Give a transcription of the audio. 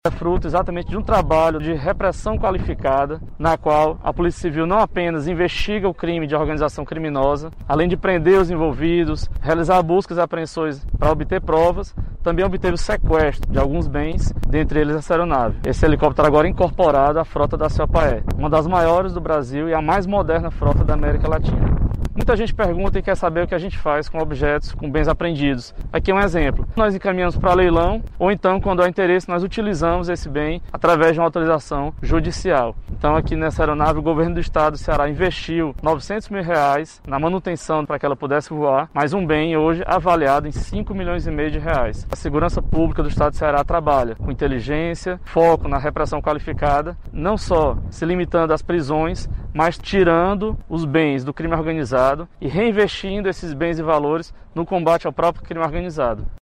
É fruto exatamente de um trabalho de repressão qualificada, na qual a Polícia Civil não apenas investiga o crime de organização criminosa, além de prender os envolvidos, realizar buscas e apreensões para obter provas, também obteve o sequestro de alguns bens, dentre eles essa aeronave. Esse helicóptero agora é incorporado à frota da COPAE, uma das maiores do Brasil e a mais moderna frota da América Latina. Muita gente pergunta e quer saber o que a gente faz com objetos, com bens apreendidos. Aqui é um exemplo. Nós encaminhamos para leilão ou então, quando há interesse, nós utilizamos esse bem através de uma autorização judicial. Então, aqui nessa aeronave, o governo do estado do Ceará investiu R$900 mil na manutenção para que ela pudesse voar, mas um bem hoje avaliado em R$5,5 milhões. A segurança pública do estado do Ceará trabalha com inteligência, foco na repressão qualificada, não só se limitando às prisões, mas tirando os bens do crime organizado e reinvestindo esses bens e valores no combate ao próprio crime organizado.